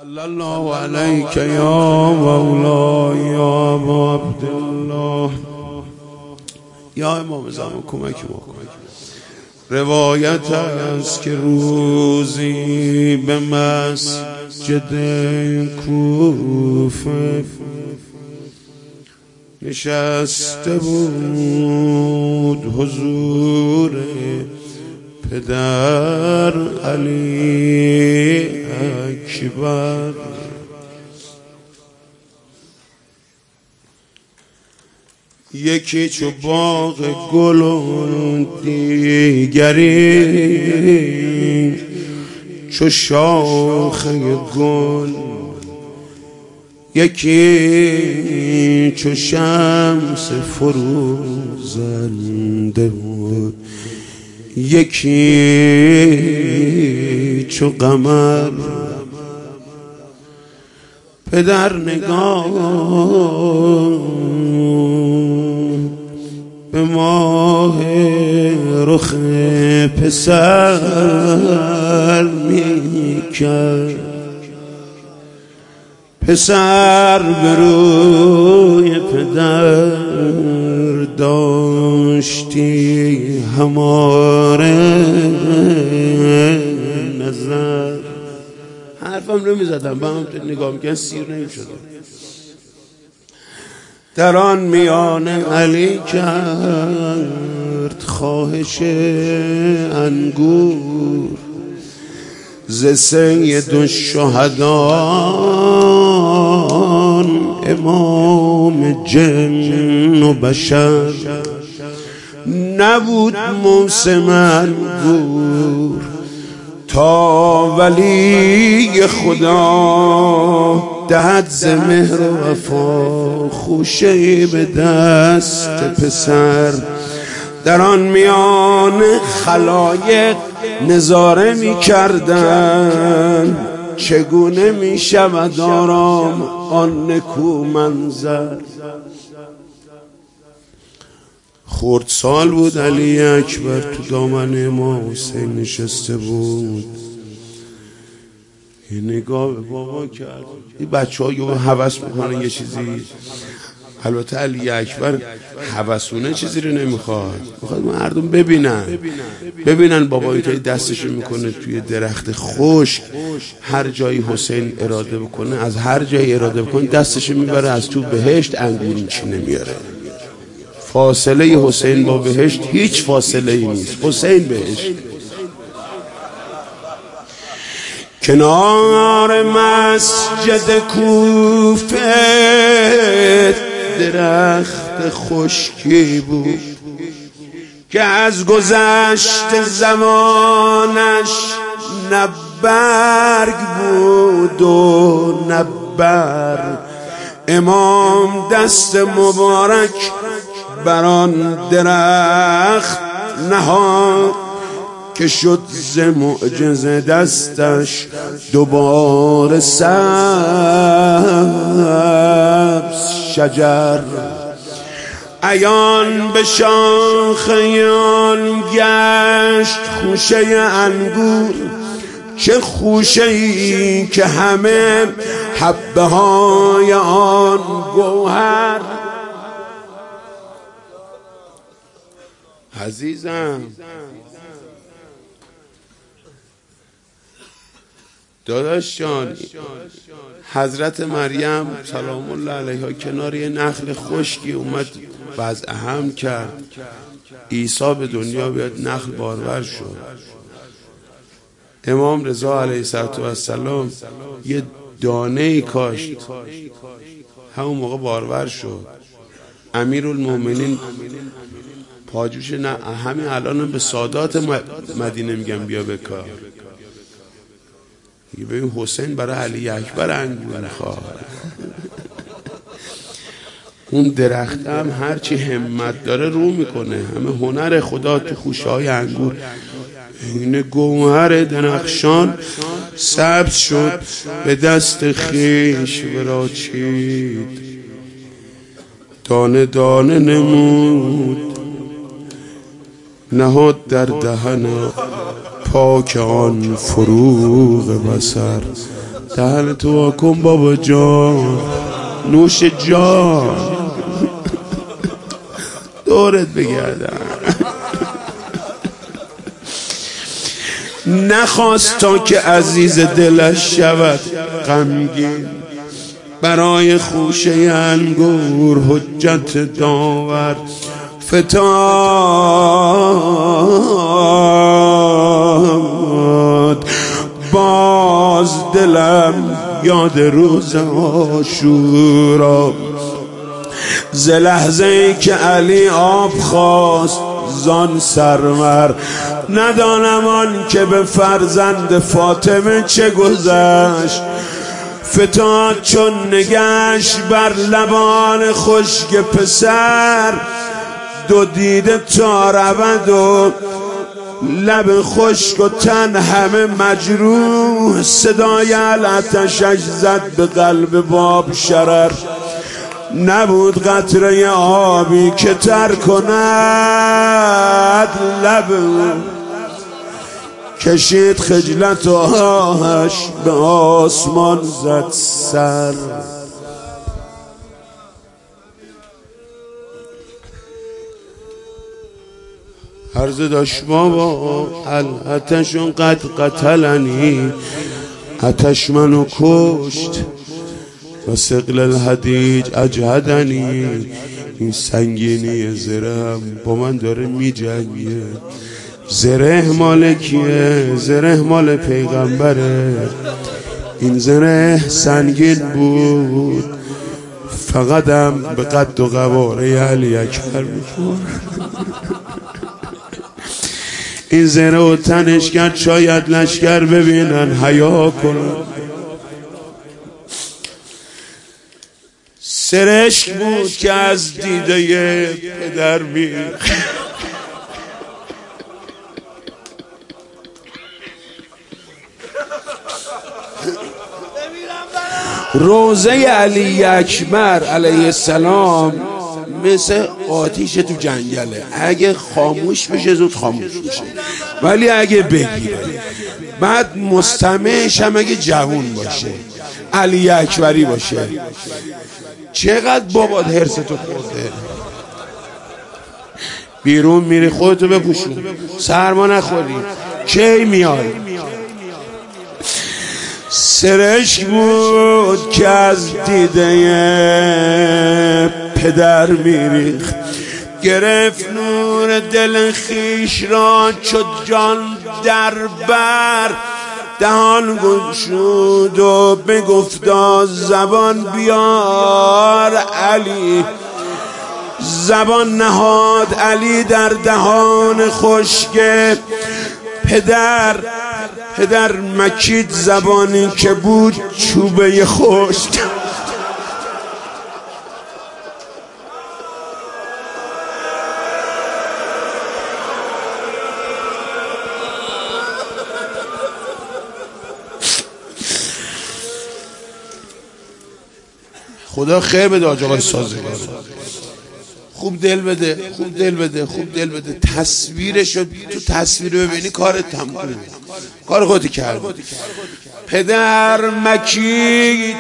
صلی الله علیک یا مولا یا ابا عبدالله. یا امام زمان کمک ما کن. روایت است که روزی به مسجد کوفه نشسته بود حضور پدر علی اکبر. یکی چو باغ گل و دیگری چو شاخه گل، یکی چو شمس فروزنده بود، یکی چو قمر. پدر نگاه به ماه رخ پسر می کرد. پسر به روی پدر داشتی هماره نظر. حرفم رو میزدم با هم نگاه میکنم سیر نمیشدم. در آن میان علی کرد خواهش انگور ز سید الشهدان امام جن و بشر. نبود موسم انگور تا ولی خدا دهد ز مهر و وفا خوشه به دست پسر. در آن میان خلایق نظاره می کردن چگونه می شود آرام آن نکو منظر. خردسال بود علی اکبر تو دامن امام حسین نشسته بود. یه نگاه به بابا کرد. این بچه ها یه هوس میکنن یه چیزی. البته علی اکبر هوسونه چیزی رو نمیخواد، میخواد مردم ببینن بابا اینطوری دستشو میکنه توی درخت خشک. هر جایی حسین اراده بکنه، از هر جایی اراده بکنه دستشو میبره از تو بهشت انگور میچینه میاره. فاصله حسین با بهشت هیچ فاصله ای نیست. حسین بهشت. کنار مسجد کوفه درخت خشکی بود که از گذشت زمانش نه برگ بود و نه بر. امام دست مبارک بر آن درخت نهاد که شد ز معجزه دستش دوباره سبز شجر. عیان به شاخه آن گشت خوشه انگور، چه خوشه ای که همه حبه های آن گوهر. عزیزم داداش جان، حضرت مریم سلام الله علیها کنار یه نخل خشکی اومد وضع حمل کرد. عیسی به دنیا بیاد نخل بارور شد. امام رضا علیه السلام یه دانه کاشت، همون موقع بارور شد. امیرالمومنین پاجوش نه همین الان به سادات مدینه میگم بیا بکار. ببین حسین برای علی اکبر انگور میخواد. اون درخت هم هرچی همت داره رو میکنه. همه هنر خدا تو خوشه های انگور. این گوهر درخشان سبز شد به دست خیش ورا چید. دانه دانه نمود نهاد در دهن پاک آن فروغ بصر. دهن تو واکن بابا جان، نوش جان دورت بگردم. نخواست تا که عزیز دلش شود غمگین، برای خوشه انگور حجت داور فتاد. باز دلم یاد روز عاشورا، ز لحظه‌ای که علی آب خواست زان سرور. ندانم آن که به فرزند فاطمه چه گذشت، فتاد چون نگشت بر لبان خشک پسر. دو دیده تا رود و لب خشک و تن همه مجروح، صدای العطشش زد به قلب باب شرر. نبود قطره آبی که تر کند لب، کشید خجلت و آهش به آسمان زد سر. عرض داشت بابا العطشون قد قتلنی، عطش منو کشت و ثقل الحدیج اجهدنی. این سنگینی زرهم با من داره می جنگه. زره مال کیه؟ زره مال پیغمبره. این زره سنگین بود، فقطم به قد و قواره علی اکبر میخورد. این زره و تنش کرد شاید لشکر ببینن حیا کنن. سرشک بود که از دیده پدر میریخت. روزه علی اکبر علیه السلام مثل آتیش تو جنگله، اگه خاموش بشه زود خاموش بشه، ولی اگه بگیره بعد مستمعش هم اگه جوون باشه علی اکبری باشه. چقدر بابات هرستو خورده، بیرون میری خودتو بپوشون، سرما نخوری، کی میای؟ سرشک بود که از دیده پدر میریخت. گرفت نور دل خیش را چو جان در بر، دهان گشود و بگفتا زبان بیار علی. زبان نهاد علی در دهان خشک پدر. پدر مکید زبانی که بود چوبه خشک. خدا خیر بده آج آقای سازگار، خوب دل بده، خوب دل بده، خوب دل بده. تصویرشو تو تصویر ببینی کارت تمومه، کار خودی کرد. پدر مکید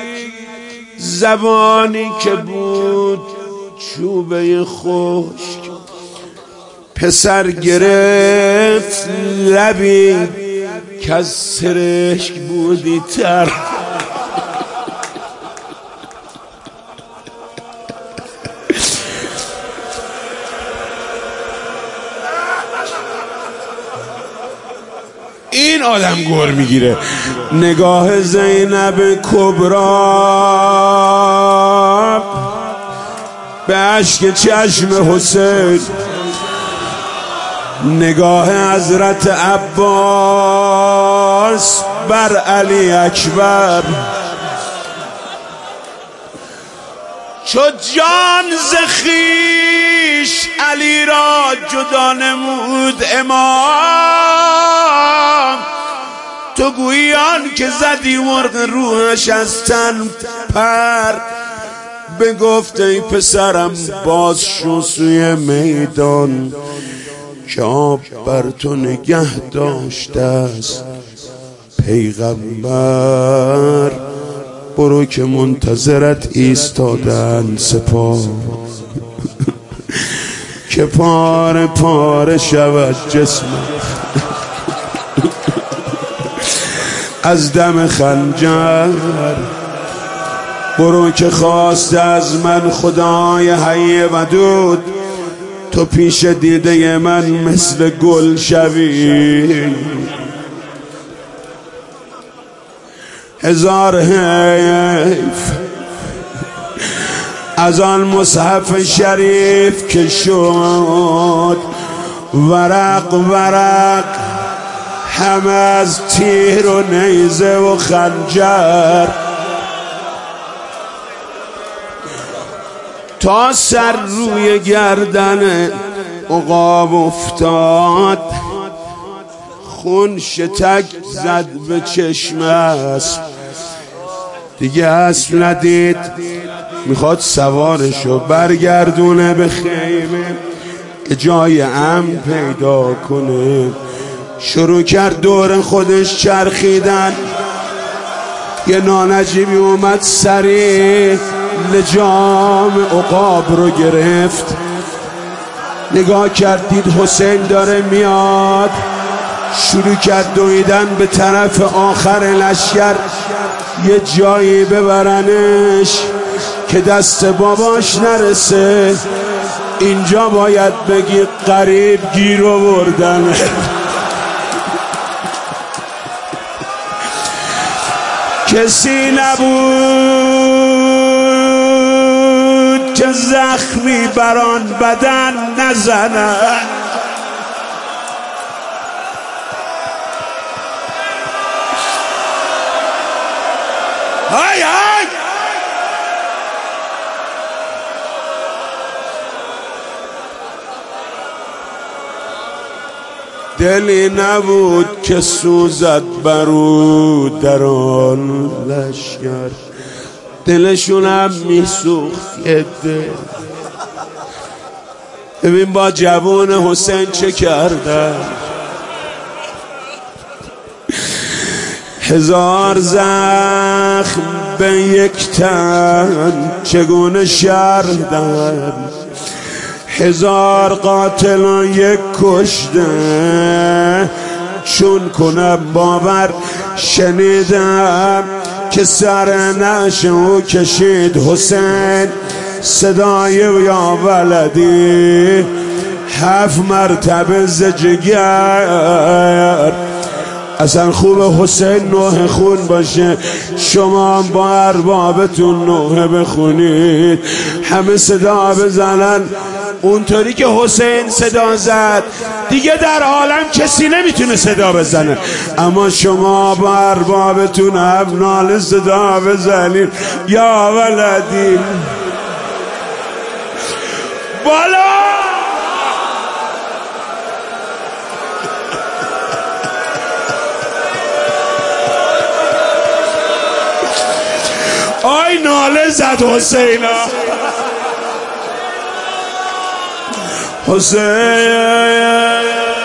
زبانی که بود چوبه خشک. پسر گرفت لبی که از سرشک بودی تر. این آدم گور میگیره. نگاه زینب کبرا به اشک چشم حسین، نگاه حضرت عباس بر علی اکبر. چو جان ز خویش علی را جدا نمود امام، تو گویی آن که زدی مرغ روحش از تن پر. بگفت ای پسرم باز شو سوی میدان، که آب بر تو نگه داشته است پیغمبر. برو که منتظرت ایستادن سپاه که پاره پاره شود جسمت از دم خنجر. برو که خواسته از من خدای حی ودود تو پیش دیده من مثل گل شوی. هزار حیف از آن مصحف شریف که شد ورق ورق همه از تیر و نیزه و خنجر. تا سر روی گردن عقاب افتاد خون شتک زد به چشم اسب دیگه اسب ندید میخواد سوارشو برگردونه به خیمه که جای امن پیدا کنه. شروع کرد دور خودش چرخیدن. یه نانجیبی اومد سریع لجام عقاب رو گرفت. نگاه کرد دید حسین داره میاد. شروع کرد دویدن به طرف آخر لشکر یه جایی ببرنش که دست باباش نرسه. اینجا باید بگی قریب گیر آوردن. کسی نبود که زخمی بران بدن نزنه. های های دلی نبود که سوزد برو در آن لشکر. دلشونم میسوخت یه دل. ببین با جوان حسین چه کردن. هزار زخم به یک تن چگونه شردن. هزار قاتل و یک کشته چون کنم باور. شنیدم که سر نعش او کشید حسین صدای یا ولدی 7 مرتبه زجگر. اصلا خوب حسین نوح خون باشه. شما با اربابتون نوح بخونید همه صدا بزنن اونطوری که حسین صدا زد. دیگه در عالم کسی نمیتونه صدا بزنه اما شما با اربابتون هم ناله صدا بزنید یا ولدی بالا. آی ناله زد حسینا. حسین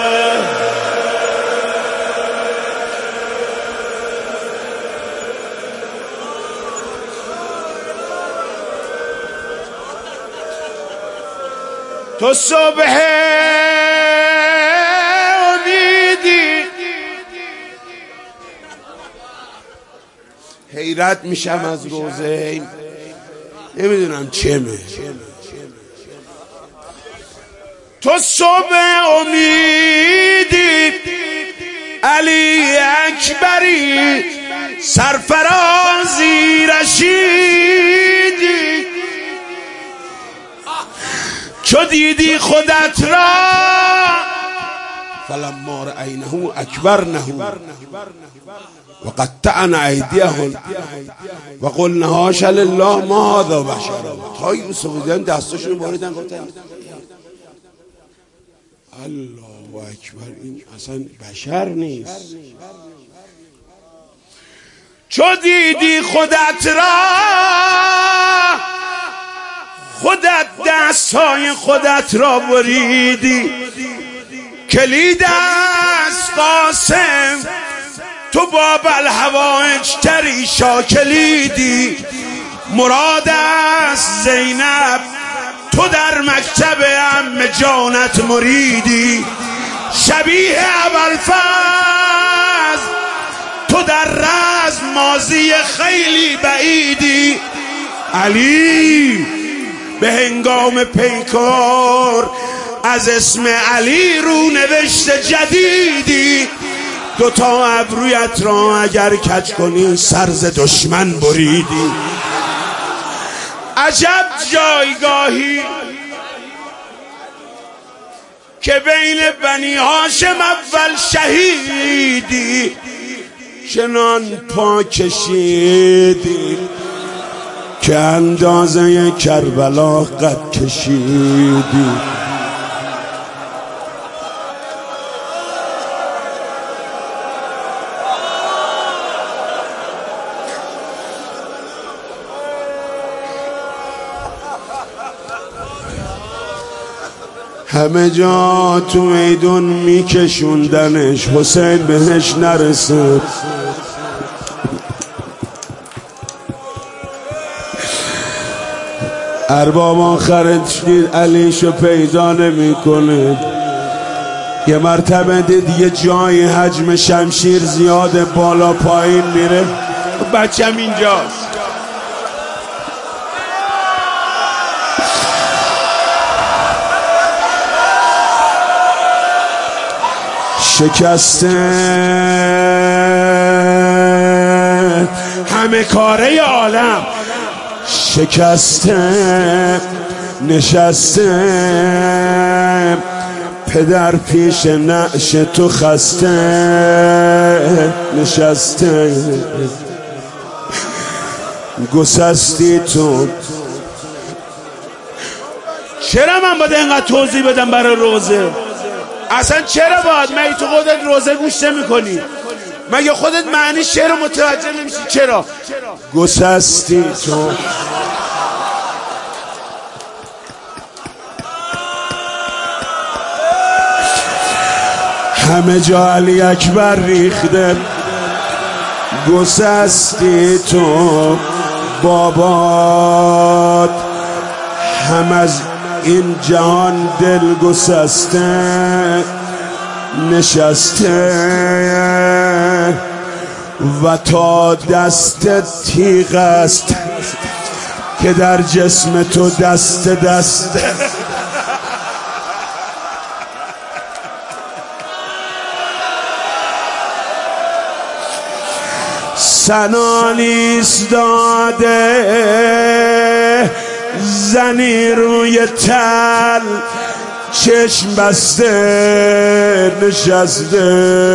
تو صبح امیدی. حیرت میشم از روزه نمیدونم چمه. تو صبح امیدی علی اکبری سرفرازی رشیدی. چو دیدی خودت را فلما رأینه اکبرنه و قطعنا ایدیهم و قلنا حاش لله ما هذا بشر. تا یوسف دیدن دستاشون باریدن گفتن الله اکبر این اصلا بشر نیست. چو دیدی خودت را خودت دستهای خودت را بریدی. کلید از قاسم تو باب الحوائج تری شاکلیدی، مراد است زینب تو در مکتب عم جانت مریدی، شبیه ابوالفضل تو در رزم ماضی خیلی بعیدی، علی به هنگام پیکار از اسم علی رو نوشت جدیدی، دوتا ابرویت را اگر کج کنی سر ز دشمن بریدی. عجب جایگاهی که بین بنی هاشم اول شهیدی، چنان پا کشیدی که اندازه کربلا قد کشیدی. همه جا تو میدون میکشوندنش، حسین بهش نرسید. ارباب آخرت دید علیشو پیدا نمیکنه، یه مرتبه دید یه جای حجم شمشیر زیاده بالا پایین میره، بچم اینجاست. شکسته همه کاره عالم، شکسته نشسته پدر پیش نعش تو خسته نشسته، گسستی تو. چرا من باید اینقدر توضیح بدم برای روزه؟ اصلا چرا باید؟ مگه تو خودت روزه گوش نمی‌کنی؟ مگه خودت معنی شعر متوجه نمیشی؟ چرا؟ گسستی تو. همه جا علی اکبر ریخته، گسستی تو بابات، هم از این جهان دل گسسته نشسته و تا دست تیغ است که در جسم تو دست سنانیست داده زنی روی تل، چشم بسته نشسته،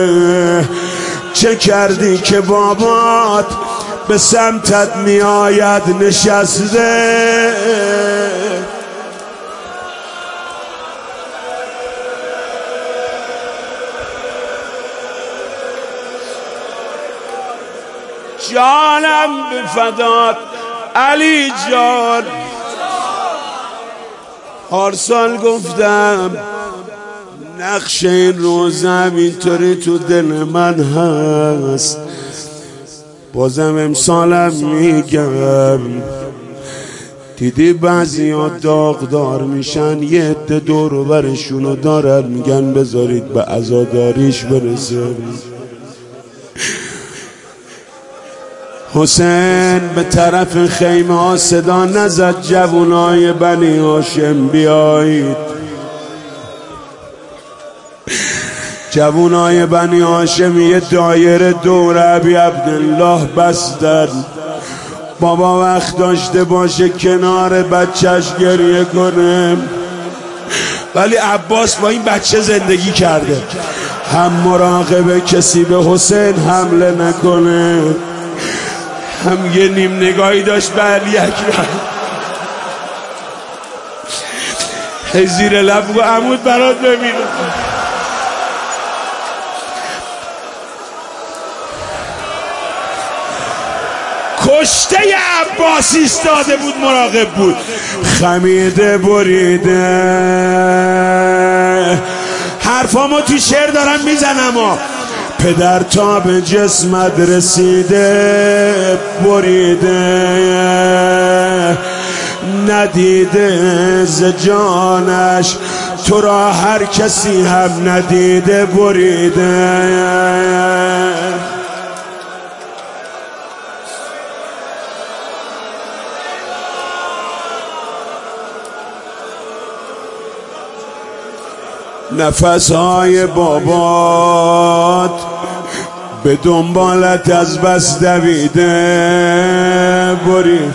چه کردی که بابات به سمتت می آید نشسته. جانم به فدات علی جان، پارسال گفتم نقش این روزم اینطوری تو دل من هست، بازم امسالم میگم. دیدی بعضی ها داغدار میشن، یه عده دور و برشونو دارن میگن بذارید به عزاداریش برسه. حسین به طرف خیمه ها صدا نزد جوانای بنی هاشم بیایید. جوانای بنی هاشم یه دایره دور ابی عبدالله بستن. بابا وقت داشته باشه کنار بچهش گریه کنه، ولی عباس با این بچه زندگی کرده، هم مراقبه کسی به حسین حمله نکنه، هم یه نیم نگاهی داشت به علی اکبر. هی زیر لب بگو عمود برات ببینم. کشته عباس ایستاده بود مراقب بود، خمیده بریده. حرفامو تو شعر دارم میزنم، پدر تا به جسمت رسیده بریده، ندیده ز جانش تو را هر کسی هم ندیده بریده. نفسهای بابات به دنبالت از بس دویده برید،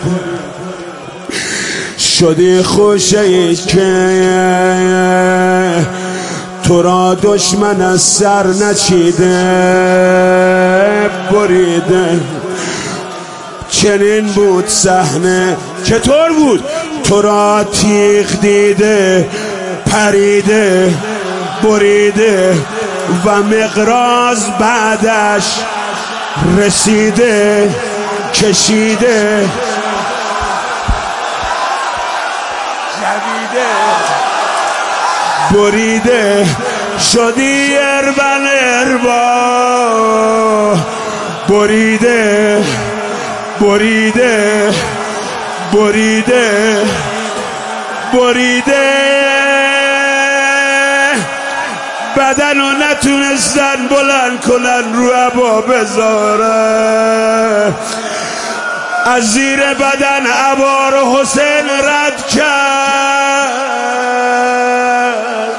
شدی خوشی که تو را دشمن از سر نچیده بریده. چنین بود صحنه، چطور بود؟ تو را تیغ دیده پریده بریده و مقراض بعدش رسیده کشیده جویده بریده. شدی اربن اربا بریده بریده بریده بریده. بدن رو نتونستن بلند کنن رو عبا بذاره، از زیر بدن عبا رو حسین رد کرد.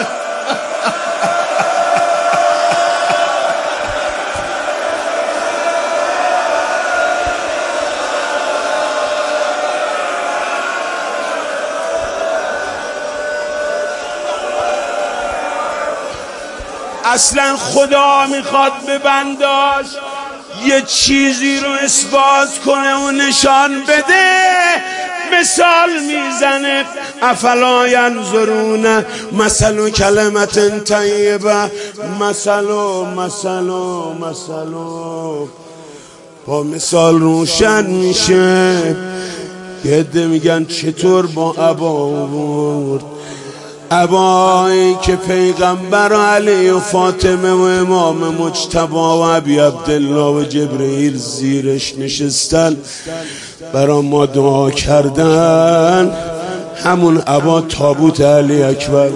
اصلا خدا میخواد به بنداش یه چیزی رو اثبات کنه و نشان بده، مثال میزنه. افلا ینظرون مثل کلمت طیبه مثل با مثال روشن میشه. یه عده میگن چطور با عبا آورد، عبایی که پیغمبر و علی و فاطمه و امام مجتبی و ابی عبدالله و جبرئیل زیرش نشستن برا ما دعا کردن، همون عبا تابوت علی اکبر،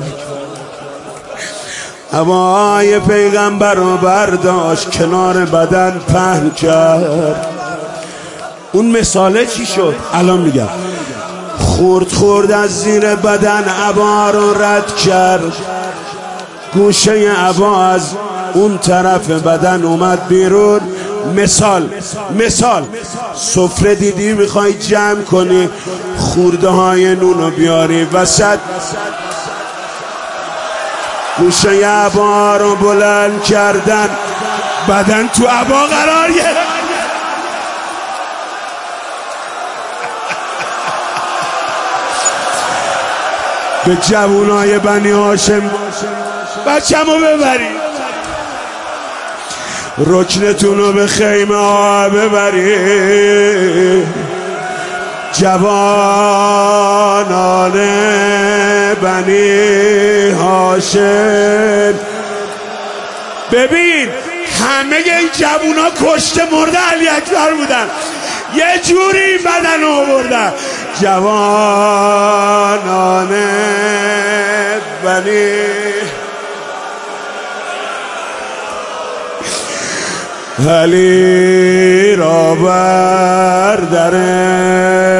عبای پیغمبر رو برداشت کنار بدن پهن کرد. اون مثاله چی شد؟ الان میگم. خورد از زیر بدن عبا رو رد کرد، گوشه عبا از اون طرف بدن اومد بیرون. مثال سفره دیدی میخوای جمع کنی، خورده های نونو بیاری وسط، گوشه عبا رو بلند کردن، بدن تو عبا قرار گرفت. به جوونای بنی هاشم بچه‌مو ببرید، رکنتونو به خیمه ها ببرید، جوانان بنی هاشم. ببین همه این جوونا کشته مرده علی اکبر بودن، یه جوری این بدن آوردن. جوانان بنی علی را برداره،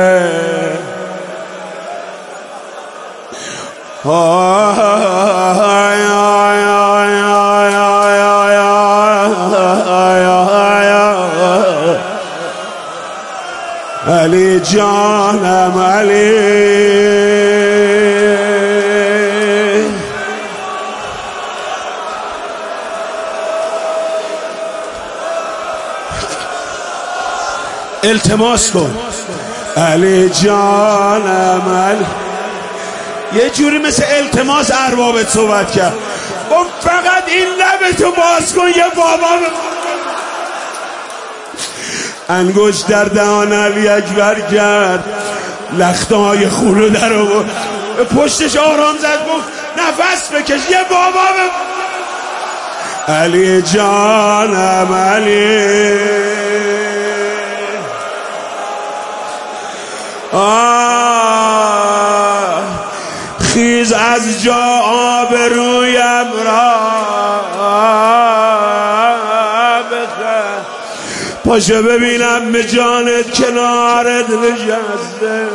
علی جانم علی. التماس کن علی جانم علی. یه جوری مثل التماس اربابت صحبت کرد، اون فقط این لبتو باز کن یه بابا انگشت در دهان علی اکبر کرد، لخته های خونو در آورد، پشتش آرام زد، گفت نفس بکش یه بابا علی جانم علی خیز از جا آبرویم را بخر پاشو ببینم به جانت کنارت نشسته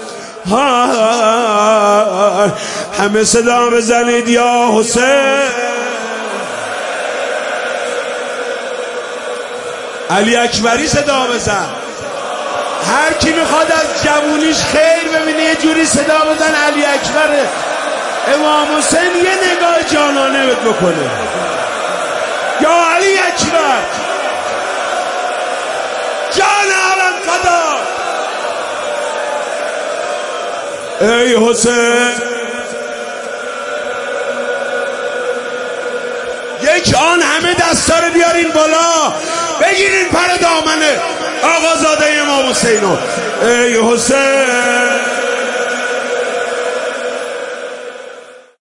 همه صدا بزنید یا حسین علی اکبری صدا بزن هر کی میخواد از جوونیش خیر ببینه یه جوری صدا بزن علی اکبر امام حسین یه نگاه جانانه بهت بکنه یا علی اکبر جان عالم فدا ای حسین یک آن همه دستا رو بیارین بالا بگیرین پر دامنه آقازاده امام حسینو ای حسین